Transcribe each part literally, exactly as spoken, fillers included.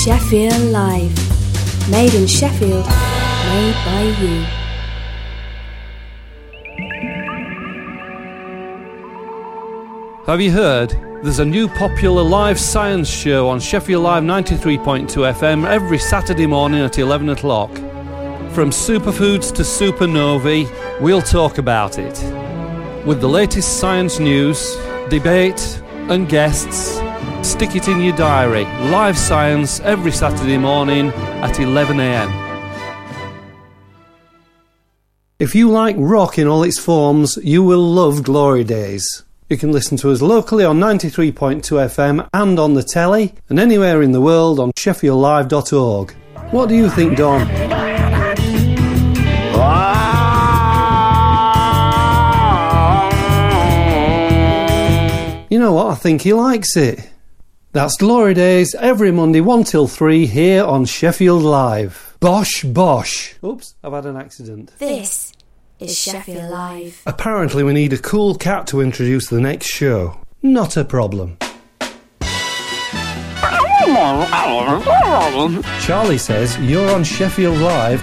Sheffield Live. Made in Sheffield, made by you. Have you heard? There's a new popular live science show on Sheffield Live ninety-three point two F M every Saturday morning at eleven o'clock. From superfoods to supernovae, we'll talk about it. With the latest science news, debate and guests, stick it in your diary. Live science every Saturday morning at eleven a m. If you like rock in all its forms, you will love Glory Days. You can listen to us locally on ninety-three point two F M and on the telly, and anywhere in the world on sheffield live dot org. What do you think, Don? You know what? I think he likes it. That's Glory Days every Monday one till three here on Sheffield Live. Bosh, bosh. Oops, I've had an accident. This is Sheffield Live. Apparently we need a cool cat to introduce the next show. Not a problem. Charlie says you're on Sheffield Live.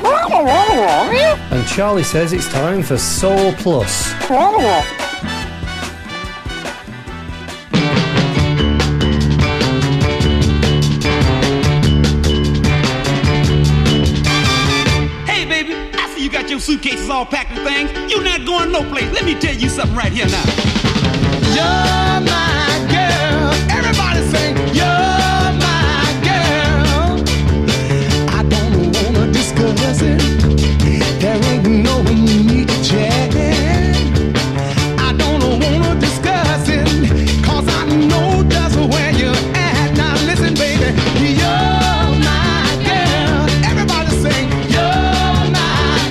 And Charlie says it's time for Soul Plus. Your suitcases all packed and things. You're not going no place. Let me tell you something right here now. You're my girl. Everybody sing, you're my girl. I don't wanna discuss it. There ain't no need to chat. I don't wanna discuss it, cause I know just where you're at. Now listen, baby, you're my girl. Everybody sing, you're my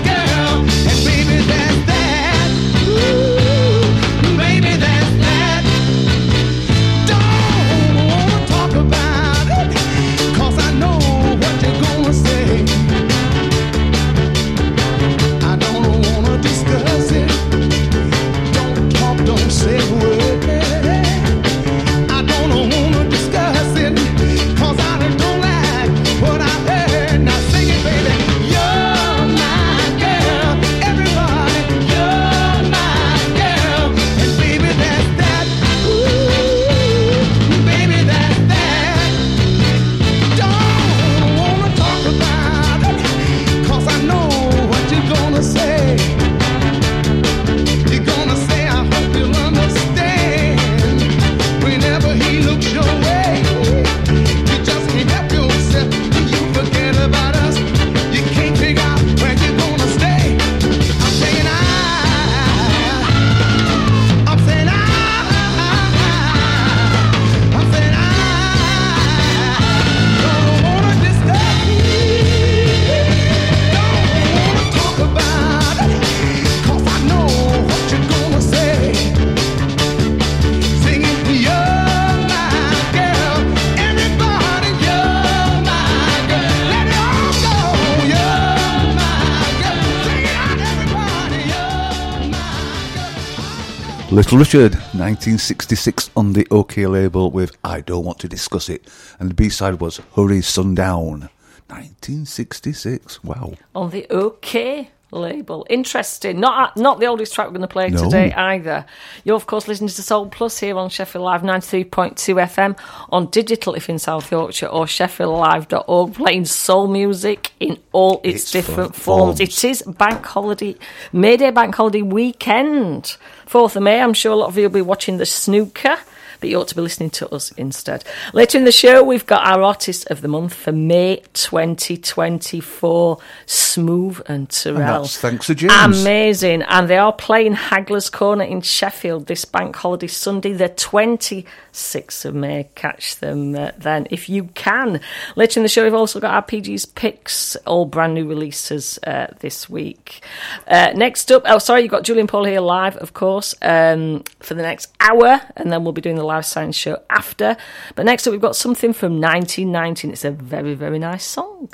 Little Richard, nineteen sixty-six on the OK label with I Don't Want to Discuss It. And the B-side was Hurry Sundown, nineteen sixty-six. Wow. On the OK label. Interesting. Not not the oldest track we're going to play no. today either. You're, of course, listening to Soul Plus here on Sheffield Live ninety-three point two F M, on digital if in South Yorkshire, or sheffield live dot org, playing soul music in all its, its different forms. forms. It is Bank Holiday, May Day Bank Holiday weekend. fourth of May, I'm sure a lot of you will be watching the snooker, but you ought to be listening to us instead. Later in the show, we've got our Artist of the Month for May twenty twenty-four, Smooth and Terrell. And that's thanks to James. Amazing. And they are playing Haggler's Corner in Sheffield this bank holiday Sunday, the twenty-sixth of May. Catch them uh, then if you can. Later in the show, we've also got our P G's picks, all brand new releases uh, this week. Uh, next up, oh, sorry, you've got Julian Paul here live, of course, um, for the next hour, and then we'll be doing the live science show after. But next up we've got something from nineteen nineteen. It's a very, very nice song.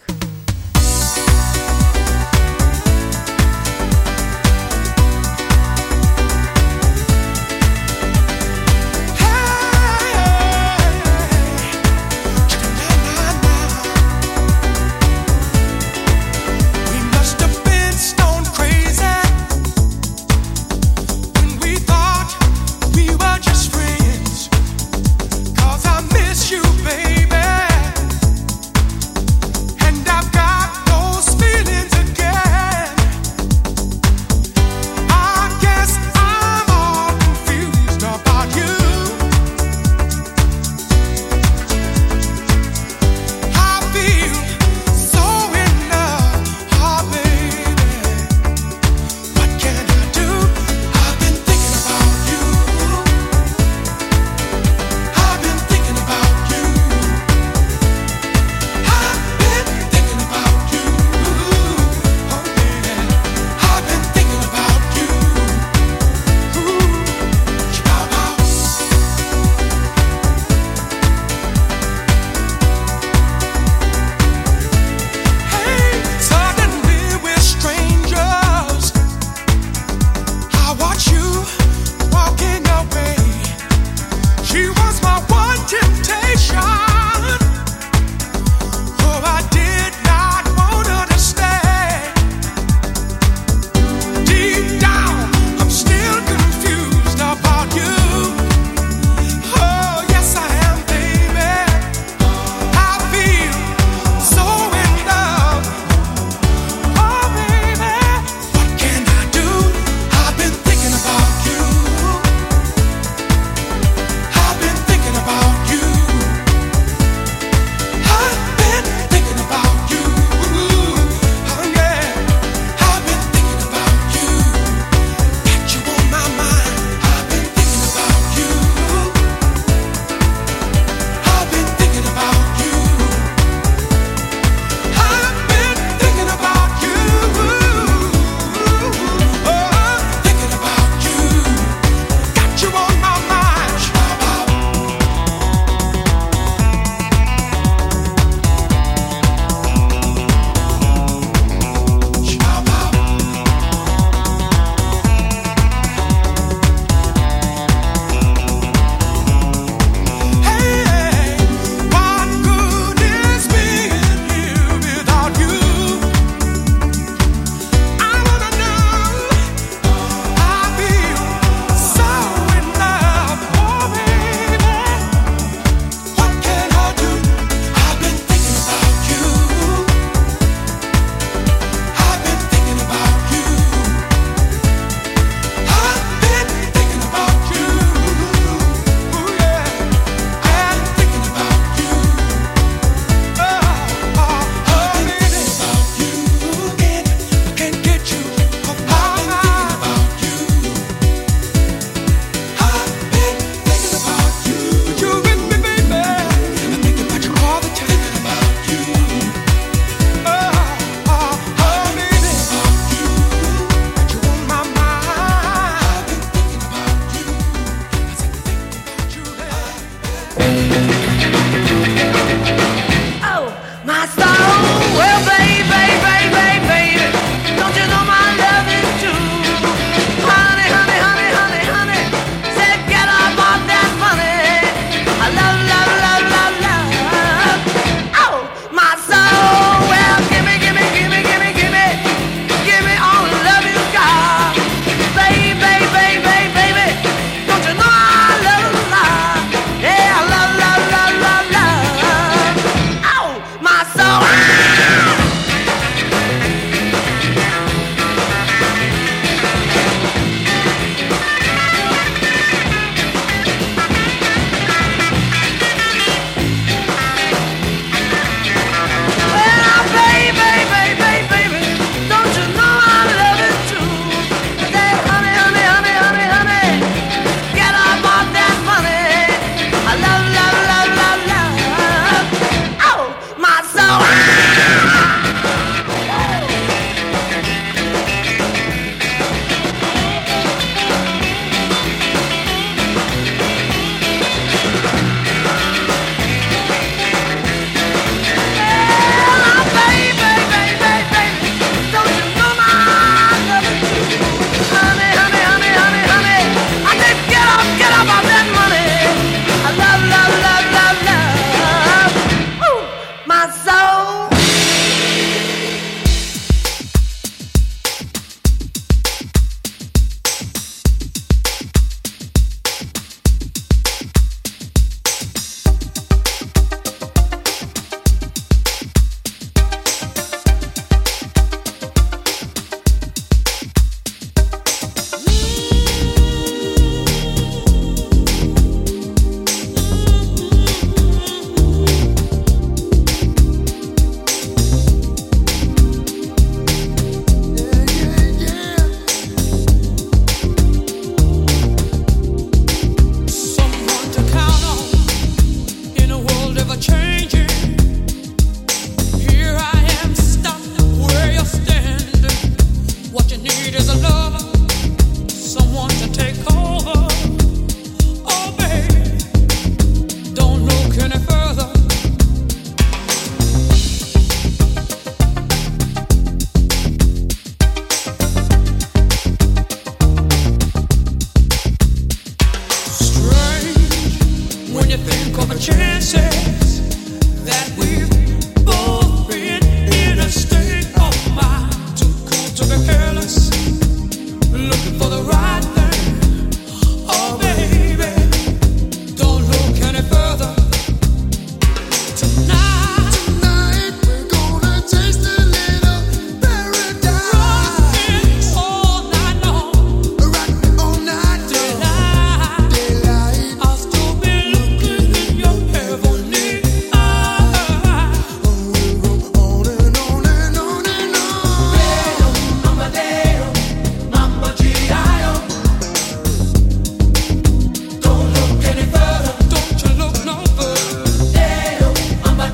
Hey, Don't you look no good. I'm a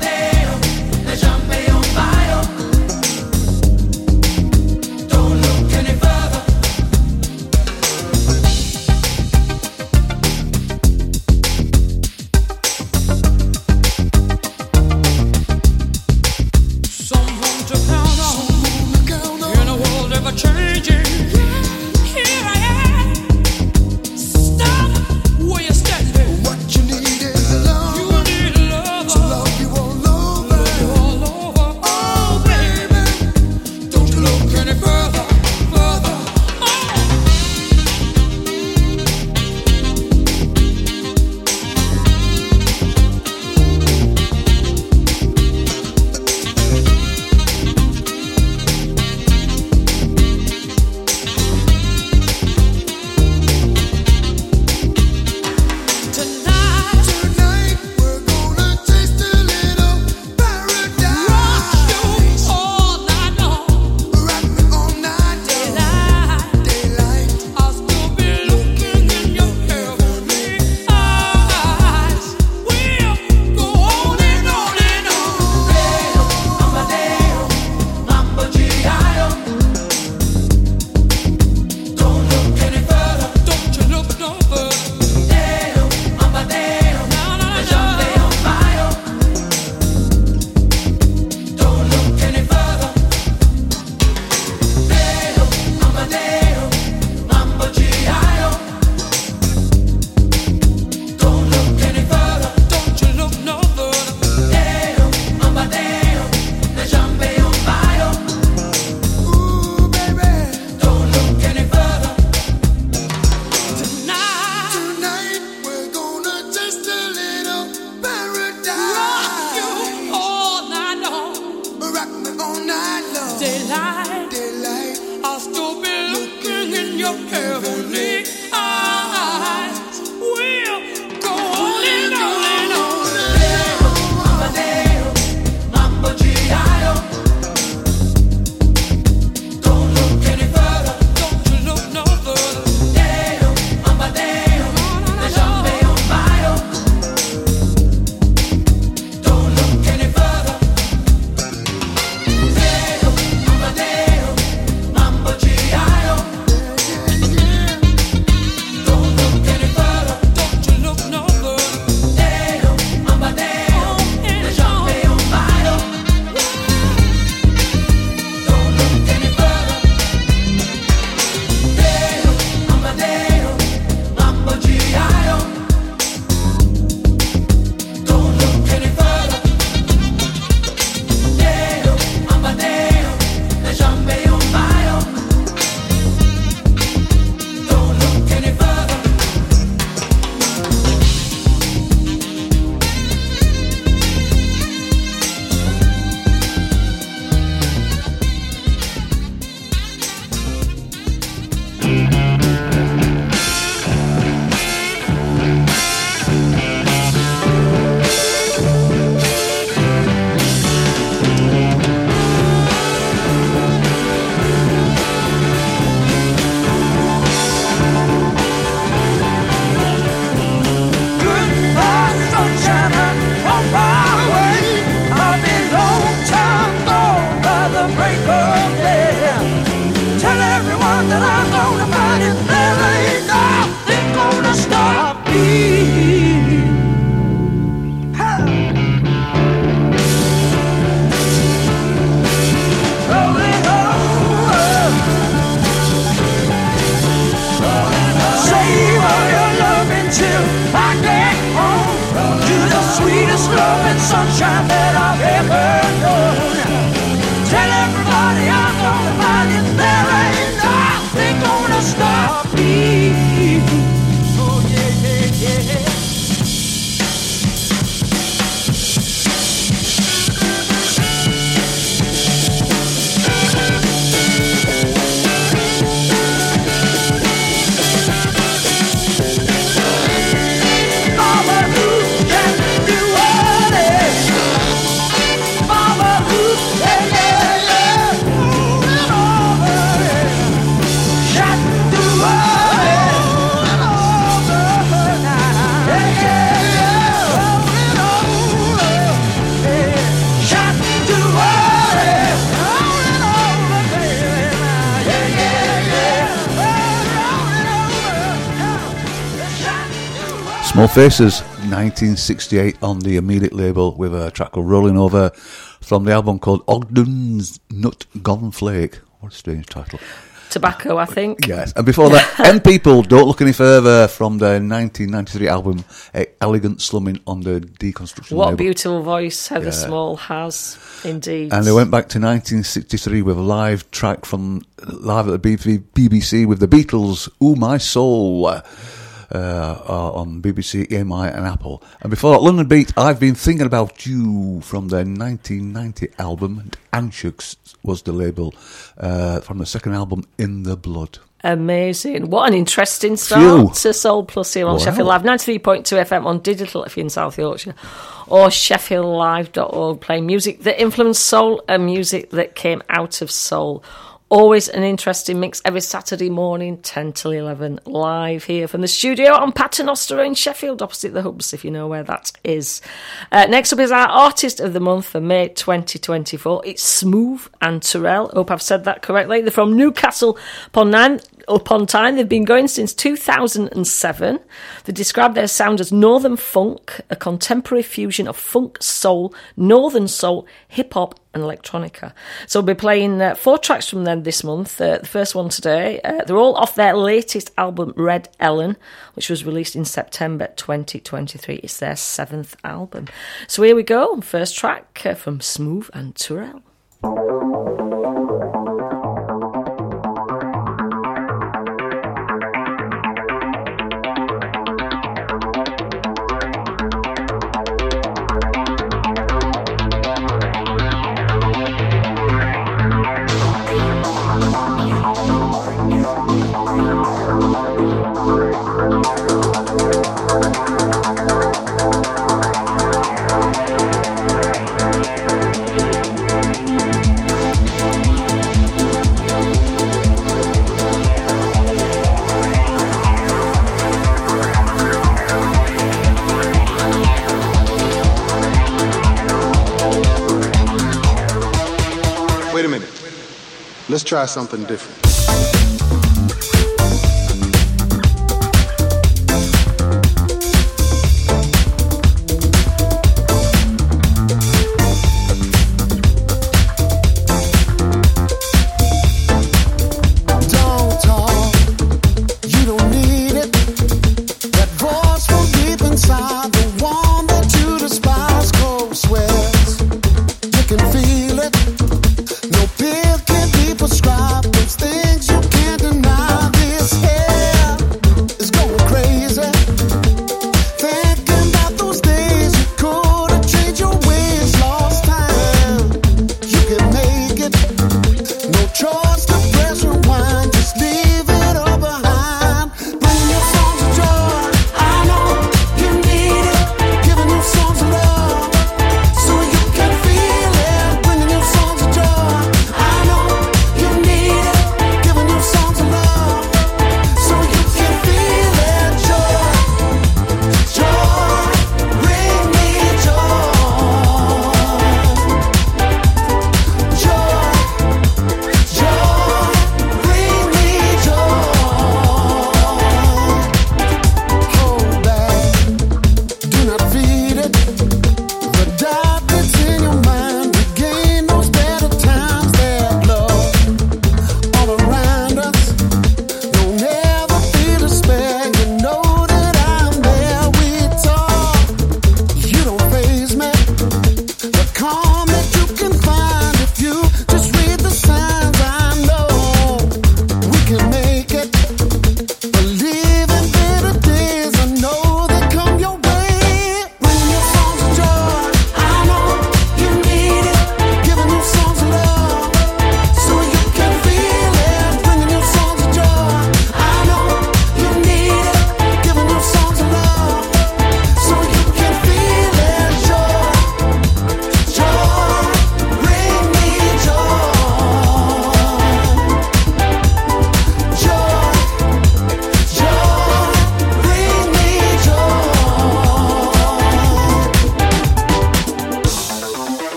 Small Faces, nineteen sixty-eight on the Immediate label with a track called Rolling Over from the album called Ogden's Nut Gone Flake. What a strange title. Tobacco, I think. Yes, and before that, M People, Don't Look Any Further from their nineteen ninety-three album Elegant Slumming on the Deconstruction What label. a beautiful voice Heather Yeah. Small has, indeed. And they went back to nineteen sixty-three with a live track from live at the B B C with the Beatles, Ooh My Soul, uh, uh, on B B C, E M I and Apple. And before that, London Beat, I've Been Thinking About You from their nineteen ninety album, Anshux was the label, uh, from the second album, In the Blood. Amazing. What an interesting start Phew. to Soul Plus here on Wow. Sheffield Live. ninety-three point two F M on digital if you're in South Yorkshire. Or sheffield live dot org, playing music that influenced soul and music that came out of soul. Always an interesting mix every Saturday morning, ten till eleven, live here from the studio on Paternoster in Sheffield, opposite the Hubs, if you know where that is. Uh, next up is our Artist of the Month for May twenty twenty-four. It's Smooth and Terrell. Hope I've said that correctly. They're from Newcastle upon Nine. Upon Time. They've been going since two thousand seven. They describe their sound as Northern Funk, a contemporary fusion of funk, soul, Northern soul, hip-hop and electronica. So we'll be playing uh, four tracks from them this month. Uh, the first one today. Uh, they're all off their latest album, Red Ellen, which was released in September twenty twenty-three. It's their seventh album. So here we go. First track uh, from Smooth and Terrell. Wait a minute. Let's try something different. Don't talk, you don't need it. That voice from deep inside, the one that you despise, cold sweats. You can feel it. No pill can be prescribed. Those things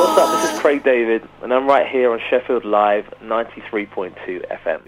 What's up? This is Craig David, and I'm right here on Sheffield Live ninety-three point two F M.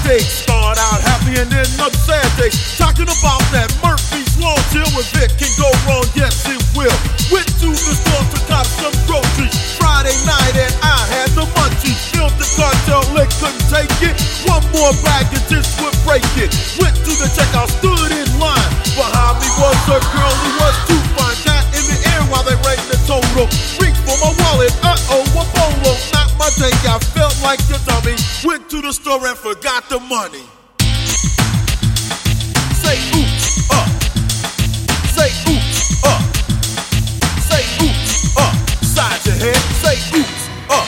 day. Start out happy and then another sad day. Talking about that Murphy's Law till with it can go wrong, yes it will. Went to the store to cop some groceries. Friday night and I had the munchies. Filled the cartel, lick couldn't take it. One more bag and this would break it. Went to the checkout, stood in line. Behind me was a girl who was too fine. Got in the air while they rang the total. Reach for my wallet, uh-oh, a bolo. Not my day, I felt like a dummy. Went to the store and forgot the money. Say oops, up. Say oops, up. Say oops, up. Side your head, say oops, up.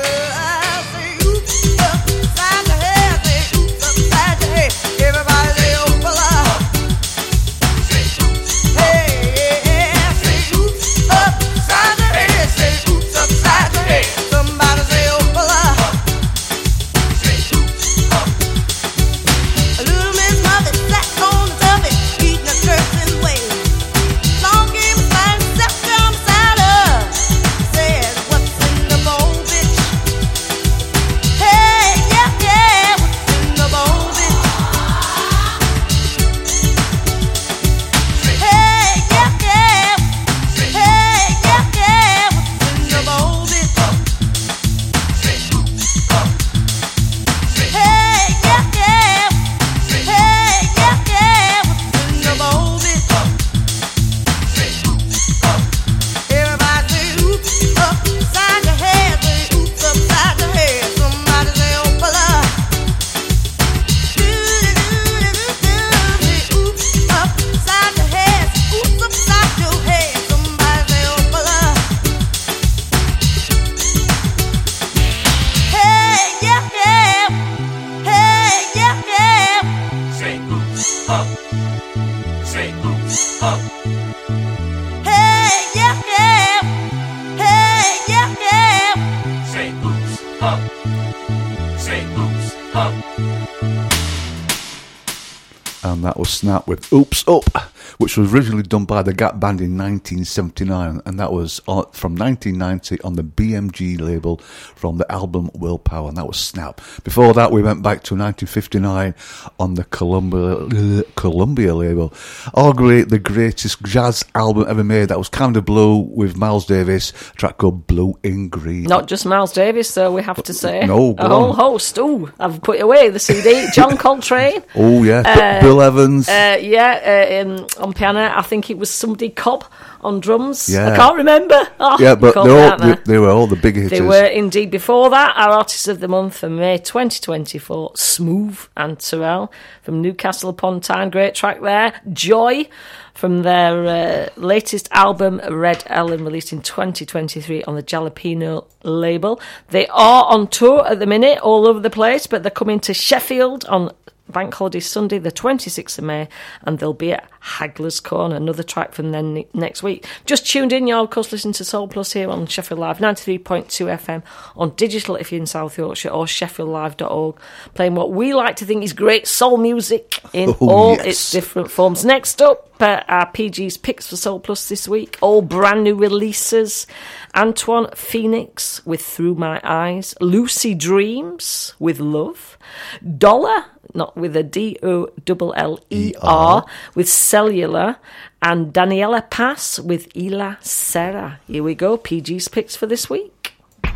And that was Snap with Oops Up, which was originally done by the Gap Band in nineteen seventy-nine, and that was uh, from nineteen ninety on the B M G label from the album Willpower, and that was Snap. Before that, we went back to nineteen fifty-nine on the Columbia, Columbia label. Arguably the greatest jazz album ever made. That was Kind of Blue with Miles Davis, a track called Blue in Green. Not just Miles Davis, though, we have to say. No, go A whole on. host. Ooh, I've put away the C D. John Coltrane. Oh, yeah. Uh, Bill Evans. Uh, yeah, uh, um, on piano. I think it was somebody Cobb on drums. Yeah. I can't remember. Oh, yeah, but caught they, me all, out there. they, they were all the big hitters. They were indeed. Before that, our Artist of the Month for May twenty twenty-four, Smooth and Terrell from Newcastle upon Tyne. Great track there. Joy from their uh, latest album, Red Ellen, released in twenty twenty-three on the Jalapeno label. They are on tour at the minute, all over the place, but they're coming to Sheffield on Bank Holiday Sunday, the twenty-sixth of May, and they'll be at Hagler's Corner, another track from them ne- next week. Just tuned in, you're of course listening to Soul Plus here on Sheffield Live, ninety-three point two F M, on digital if you're in South Yorkshire, or sheffield live dot org, playing what we like to think is great soul music in Oh, all yes. its different forms. Next up, uh, our P G's picks for Soul Plus this week, all brand new releases. Antoine Phoenix with Through My Eyes, Lucy Dreams with Love, Dollar, not with a D O L L E R, with Cellular, and Daniela Pass with Ila Serra. Here we go, P G's picks for this week.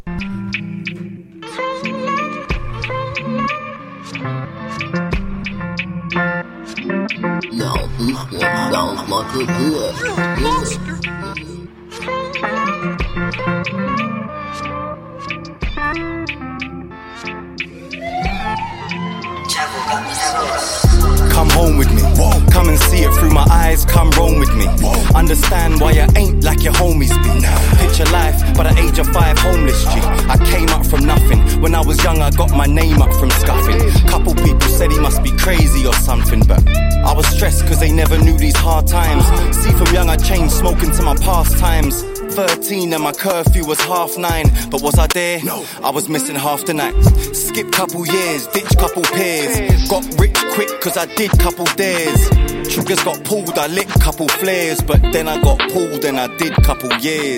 Come home with me, whoa. Come and see it through my eyes, come roam with me, whoa. Understand why you ain't like your homies be. Nah. Picture life, by the age of five, homeless G. I came up from nothing, when I was young I got my name up from scuffing. Couple people said he must be crazy or something, but I was stressed cause they never knew these hard times. See, from young I changed smoking to my pastimes. Thirteen and my curfew was half nine, but was I there? No. I was missing half the night. Skip couple years, ditch couple peers. Got rich quick cause I did couple dares. Triggers got pulled, I lit couple flares, but then I got pulled and I did couple years.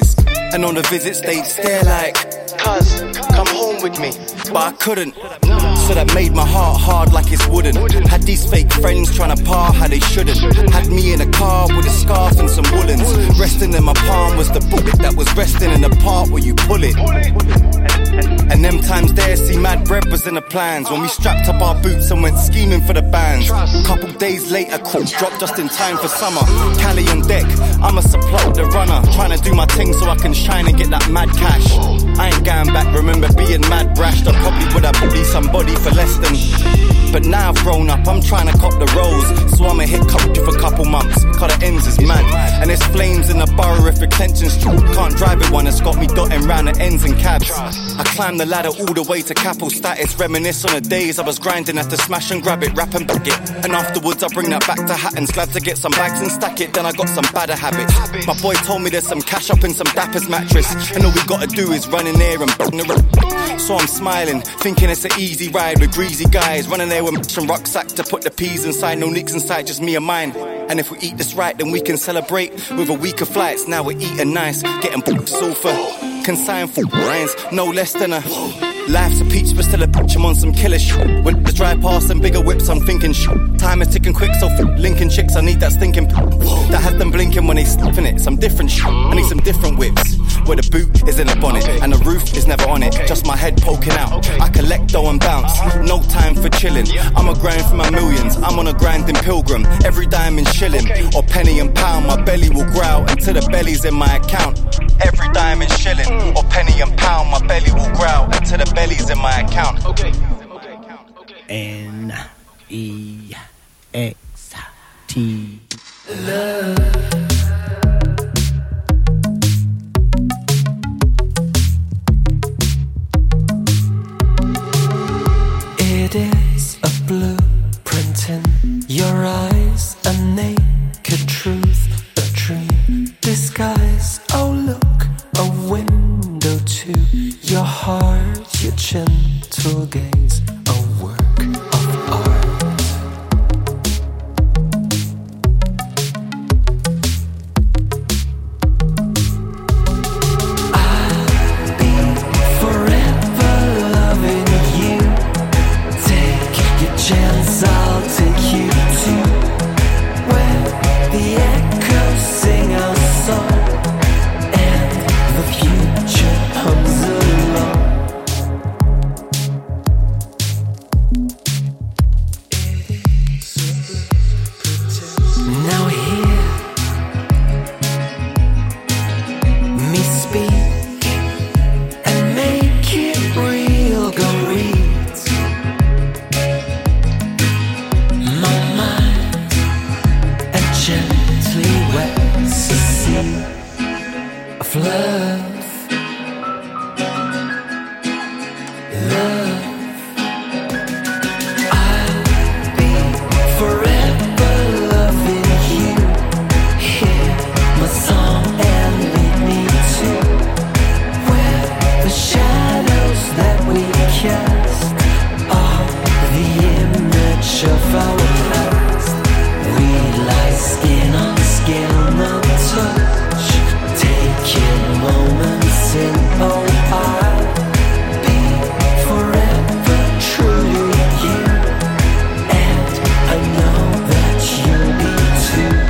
And on the visit stage stare like, cuz, come home with me. But I couldn't, so that made my heart hard like it's wooden. Had these fake friends trying to par how they shouldn't. Had me in a car with a scarf and some woolens. Resting in my palm was the bullet that was resting in the part where you pull it. And them times there, see mad bread was in the plans. When we strapped up our boots and went scheming for the bands. Couple days later, court dropped just in time for summer. Cali on deck, I'm a supply the runner. Trying to do my thing so I can shine and get that mad cash. I ain't going back, remember being mad brash. I probably would have bullied somebody for less than. But now I've grown up, I'm trying to cop the rolls. So I'ma hit country for a couple months. Cause the ends is mad. And there's flames in the borough if retention's true. Can't drive it one, it's got me dotting round the ends and cabs. I climbed the ladder all the way to capital status. Reminisce on the days I was grinding at the smash and grab it, rap and back it. And afterwards I bring that back to Hatton's. Glad to get some bags and stack it. Then I got some badder habits. My boy told me there's some cash up in some Dapper's mattress. And all we gotta do is run in there and bang the rap. So I'm smiling, thinking it's an easy ride with greasy guys. Running there with some rucksack to put the peas inside. No nicks inside, just me and mine. And if we eat this right, then we can celebrate with a week of flights. Now we're eating nice, getting booked sofa. Consign for Ryan's, no less than a. Life's a peach, but still a bitch, I'm on some killer shit. When the drive past and bigger whips, I'm thinking shit. Time is ticking quick, so f- linking chicks, I need that stinking p- that has them blinking when they sniffing it. Some different shit, I need some different whips. Where the boot is in a bonnet, and the roof is never on it. Just my head poking out, I collect dough and bounce. No time for chilling, I'm a grind for my millions. I'm on a grinding pilgrim, every dime is shilling. Or penny and pound, my belly will growl until the belly's in my account. Every dime is shilling, or penny and pound, my belly will growl until the belly's in my account. Okay. N E X T. Love. It is a blueprint in your eyes, a naked truth, a dream disguise. Oh look, a window to your heart, your gentle gaze, a work of art. I'll be forever loving you. Take your chance, I'll take you to where the echoes sing our song and the future hums along. Now hear me speak and make it real. Go read my mind and gently wets the sea of love. Love. I'll be forever loving you. Hear my song and lead me to where the shadows that we cast are the image of our past. We lie skin on skin untouched, taking moments in. Oh, I'll be forever true to you, and I know that you'll be too.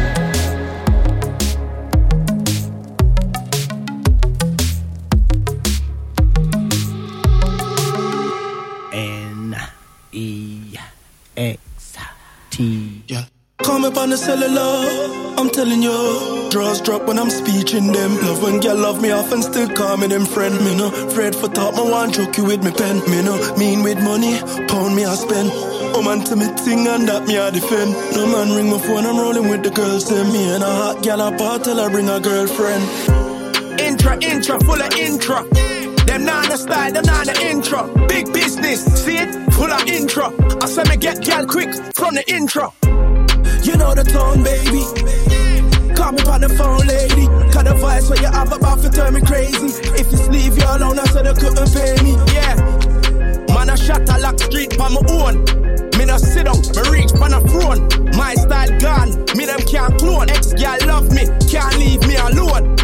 N E X T. Yeah. Call me on the cellular, I'm telling you. Draws drop when I'm speeching them. Love when girl love me off and still call me them friend. Me no afraid for talk, me want joke you with me pen. Me no mean with money, pound me I spend. Oh man to me ting and that me I defend. No man ring my phone, I'm rolling with the girls them. Me and a hot gal apart till I bring a girlfriend. Intra, intra, full of intra. Them not the style, them not the intro. Big business, see it? Full of intro. I say me get gal quick from the intro. You know the tone, baby. Call me on the phone, lady. Cause the voice where you have about to turn me crazy. If you leave you alone, I said they couldn't pay me. Yeah. Man, I shot a lock street on my own. Me no sit down, me reach on a throne. My style gone, me them can't clone. Ex-girl love me, can't leave me alone. Ring me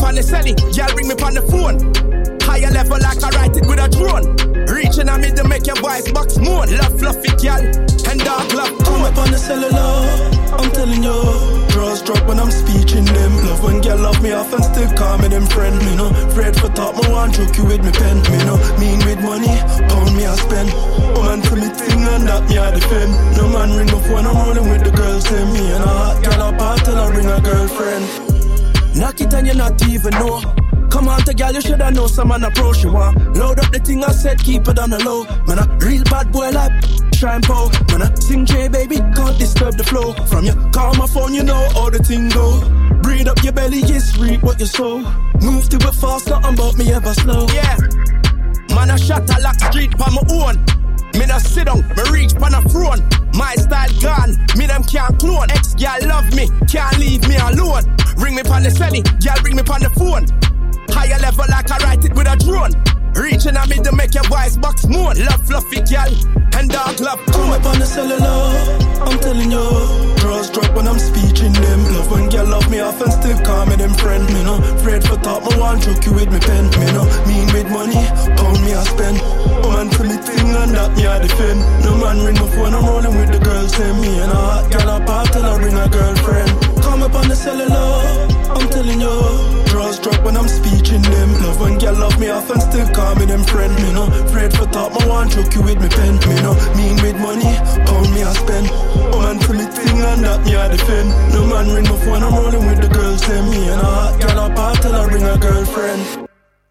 on the celly, y'all bring me on the phone. Higher level like I write it with a drone. Reaching on me to make your voice box moan. Love fluffy girl and dark love. Come up on the cellular, I'm telling you. Draws drop when I'm speaking them. Love when girl love me off and still call me them friend. Me no afraid for talk, me want joke you with me pen. Me no mean with money, pound me I spend. Woman to me thing and that me I defend. No man ring my phone, I'm rolling with the girls. Say me and a hot girl apart till I bring a girlfriend. Knock it and you not even know. Come on, the girl, you shoulda know some man approach you want. Load up the thing I said, keep it on the low. Man, a real bad boy like shine po. Man, I sing J, baby, can't disturb the flow. From you call my phone, you know how the thing go. Breathe up your belly, yes, reap what you sow. Move to it fast, nothing about me ever slow. Yeah, man, I shot a lock street pa my own. Me no sit down, me reach pan a throne. My style gone, me them can't clone. Ex-girl love me, can't leave me alone. Ring me pan the celly, girl bring me pan the phone. Higher level like I write it with a drone. Reaching at me to make your voice box moan. Love fluffy girl and dark love. Come up on the cellular, I'm telling you. Draws drop when I'm speaking them. Love when girl love me off and still call me them friend. Me no afraid for talk, me want joke you with me pen. Me no mean with money, pound me I spend. Woman to me thing and that me I defend. No man ring my phone, I'm rolling with the girls. Say me and a hot girl apart till I bring a girlfriend. Come up on the cellular, I'm telling you. Draws drop when I'm speaking them. Love when girl love me off and still call me them friend. Me no afraid for talk, me want joke you with me pen. Me no mean with money, pound me I spend. Woman to me thing and that me I defend. No man ring my phone, I'm rolling with the girls. Say me and a hot girl apart till I bring a girlfriend.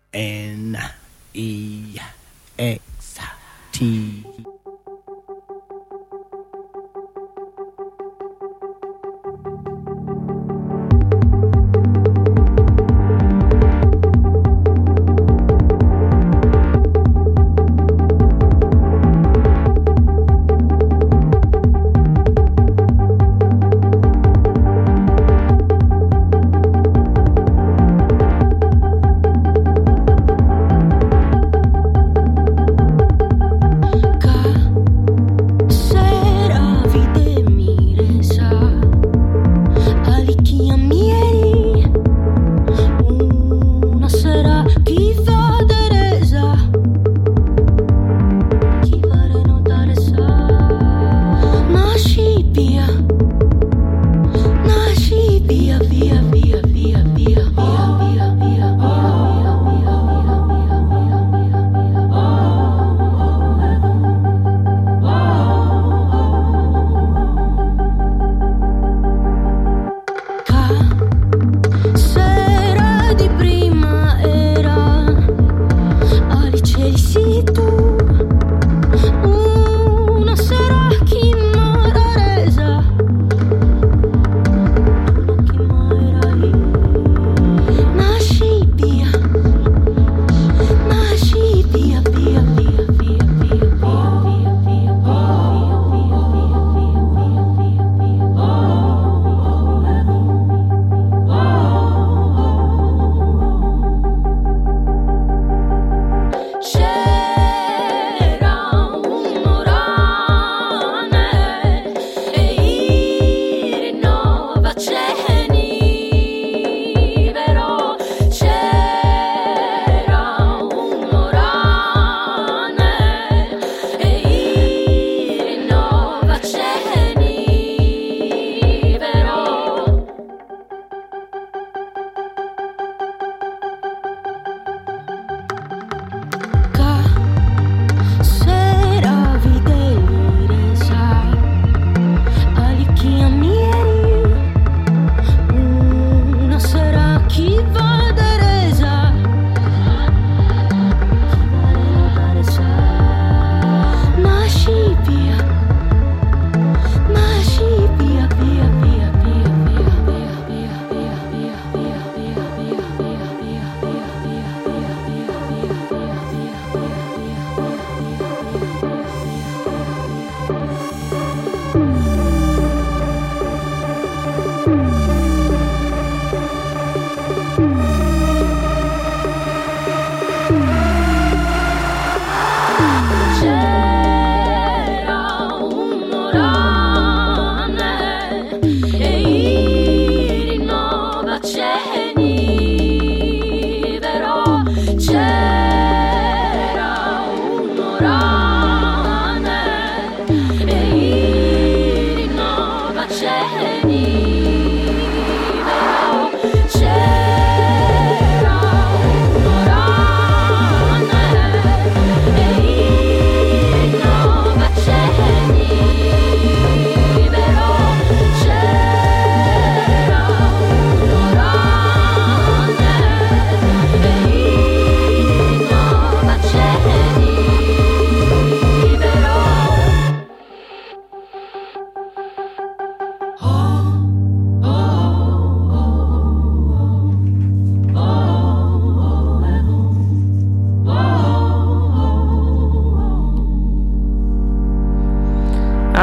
N E X T God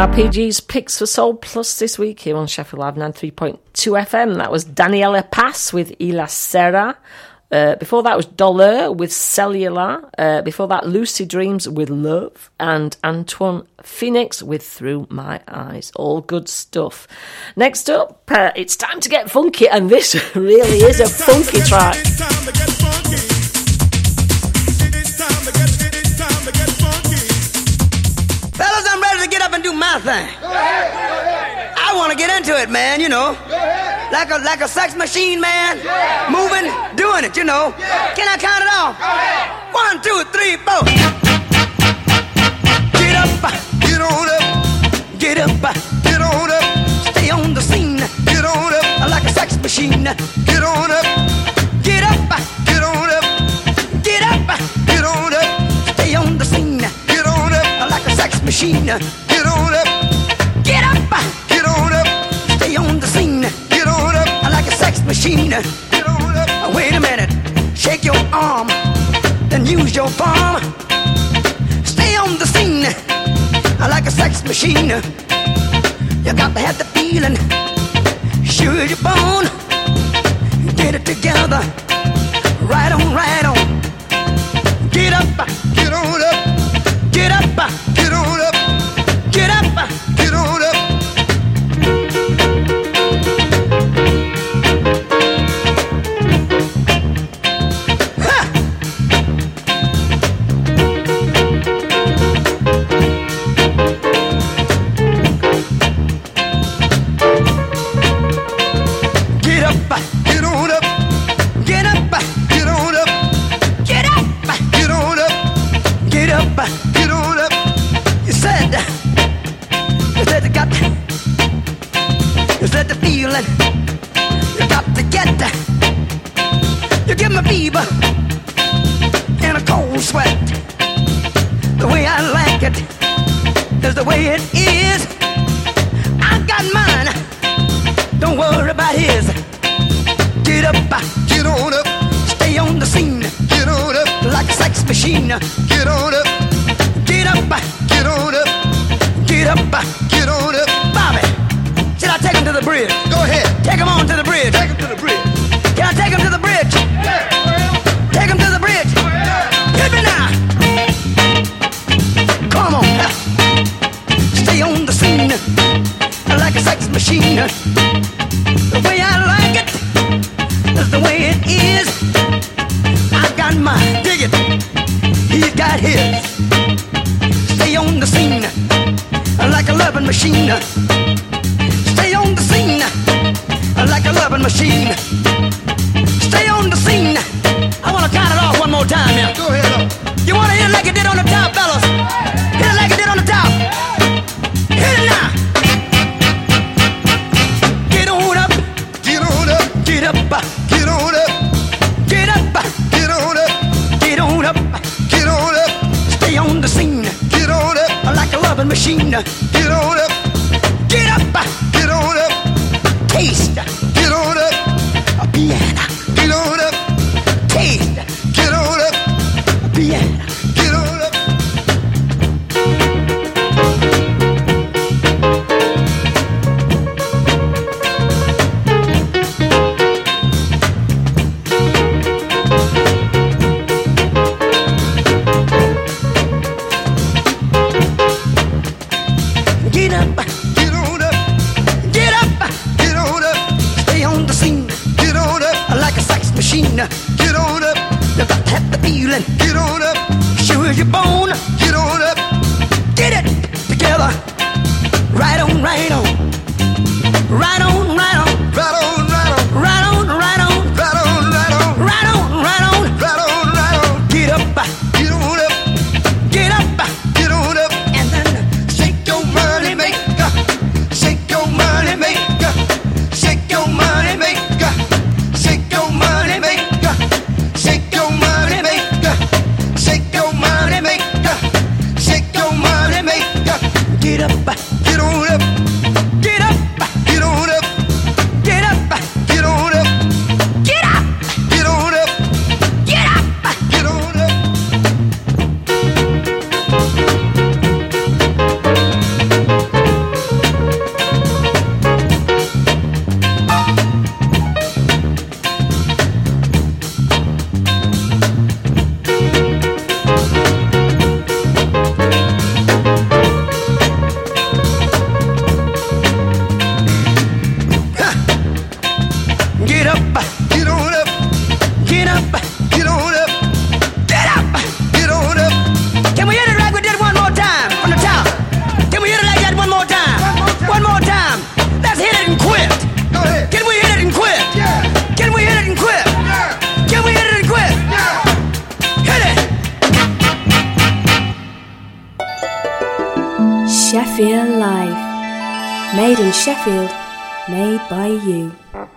R P G's picks for Soul Plus this week here on Sheffield Live ninety-three point two F M. That was Daniela Paz with Y La Serra. Uh, before that was Dollar with Cellular. Uh, before that, Lucy Dreams with Love. And Antoine Phoenix with Through My Eyes. All good stuff. Next up, uh, it's time to get funky. And this really is a funky track. Fellas, I'm ready to get up and do my thing. I want to get into it, man, you know. Like a like a sex machine, man. Moving, doing it, you know. Can I count it off? One, two, three, four. Get up, get on up. Get up, get on up. Stay on the scene. Get on up. Like a sex machine. Get on up. Get up, get on up. Get up, get on up. Stay on the scene. Get on up. Like a sex machine. Get on up. Get up, get on up. Stay on the scene. Get on up. Like a sex machine. Get on up. Wait a minute. Shake your arm. Then use your palm. Stay on the scene. Like a sex machine. You got to have the feeling. Sure you're born. Get it together. Right on, right on. Get up, get on up. Get up, get on up. Get up, get on up. Ha! Get up, get on up. Get up, get on up. Get up, get on up. Get up, get on up. You said, you said you got, you said the feeling. You got to get, you give me fever and a cold sweat. The way I like it is the way it is. I got mine. Don't worry about his. Get up, get on up. Stay on the scene. Get on up. Like a sex machine. Get on up. Get up, get on up. Get up, get on up. Bobby, should I take him to the bridge? Go ahead. Take him on to the bridge. Take him to the bridge. Can I take him to the bridge? Yeah. Take him to the bridge. Yeah. Hit me now. Come on. Stay on the scene. Like a sex machine. The way I like it is the way it is. I got mine. Dig it. He's got his. Stay on the scene like a loving machine. Stay on the scene like a loving machine. Stay on the scene. I want to count it off one more time here. Go ahead. You want to hit it like it did on the top, fellas? Hit it like it did on the top. Hit it now. Get on up. Get on up. Get up. Get on up. Get up. Get on up. Get on up. Get on up. Stay on the scene. Get on up. Like a loving machine. Get on up. Get up. Get on up. Taste. Get on up. A piano. Get on up. Taste. Get on up. A piano. Get on up. Get up, get on up, get up, get on up. Stay on the scene, get on up. Like a sex machine, get on up. You got to have the feeling, get on up. Sure as you're born, get on up. Get it together, right on, right on, right on, right on, right on, right on, right on, right on, right on, right on, right on, right on, right on, right on. Get up, get on up, get up, get on up, and then shake your money maker, shake your money maker, shake your money maker, shake your money maker, shake your money maker, shake your money maker, shake your money maker. Get up, get on up, Sheffield Live. Made in Sheffield, made by you.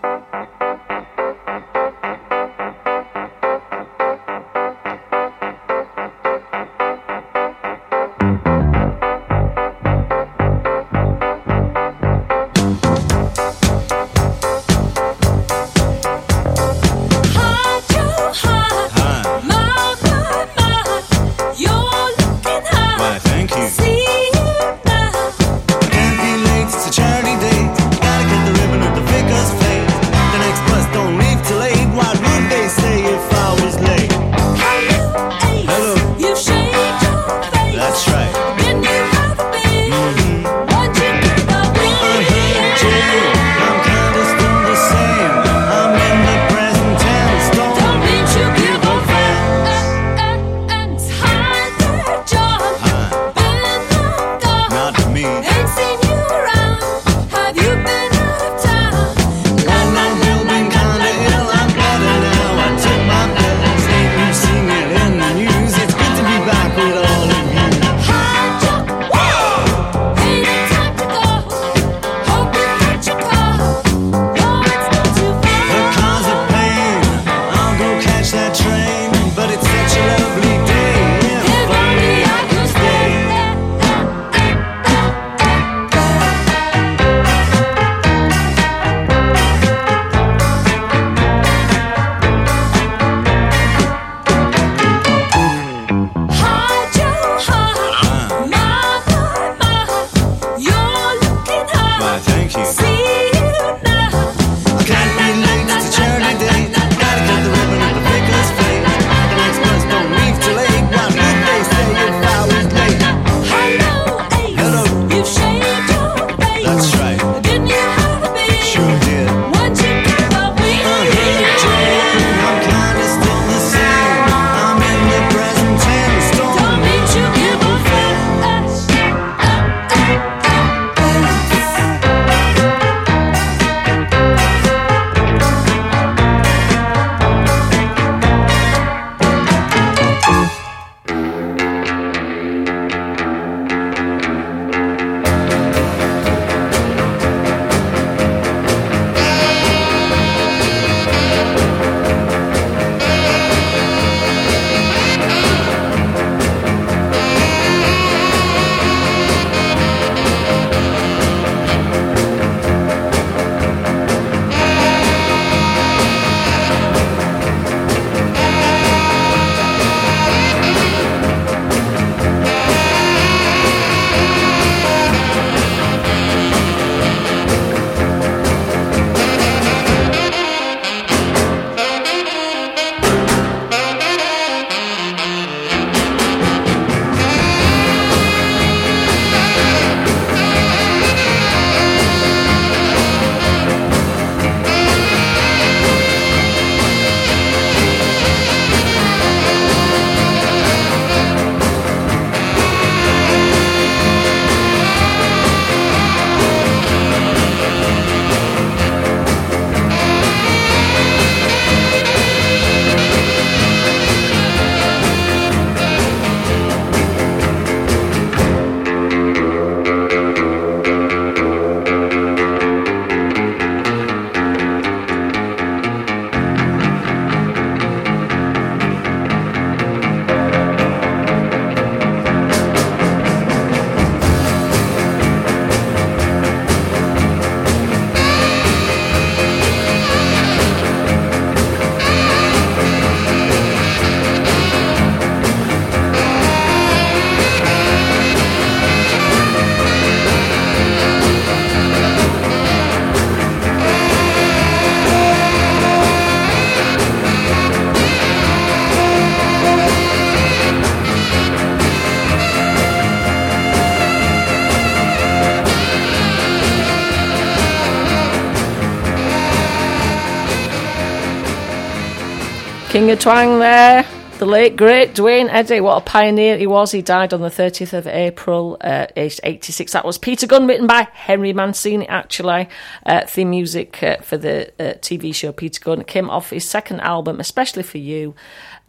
King of Twang there, the late great Duane Eddy. What a pioneer he was. He died on the thirtieth of April, uh, aged eighty-six. That was Peter Gunn, written by Henry Mancini, actually. Uh, theme music uh, for the uh, T V show Peter Gunn. It came off his second album, Especially for You.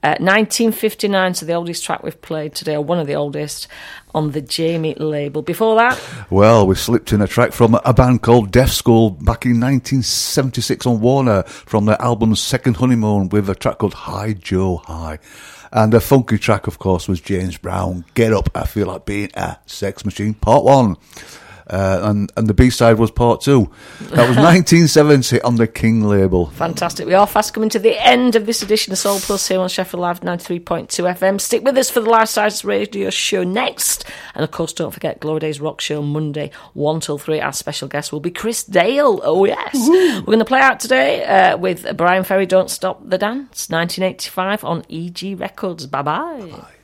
Uh, nineteen fifty-nine, so the oldest track we've played today, or one of the oldest, on the Jamie label. Before that? Well, we slipped in a track from a band called Deaf School back in nineteen seventy-six on Warner from their album Second Honeymoon with a track called Hi Joe Hi. And the funky track, of course, was James Brown, Get Up, I Feel Like Being a Sex Machine, Part one. Uh, and, and the B-side was Part two. That was nineteen seventy on the King label. Fantastic. We are fast coming to the end of this edition of Soul Plus here on Sheffield Live ninety-three point two F M. Stick with us for the Life Science Radio Show next. And, of course, don't forget Glory Days Rock Show Monday, one till three. Our special guest will be Chris Dale. Oh, yes. Woo-hoo. We're going to play out today uh, with Brian Ferry, Don't Stop the Dance, nineteen eighty-five on E G Records. Bye-bye. Bye-bye.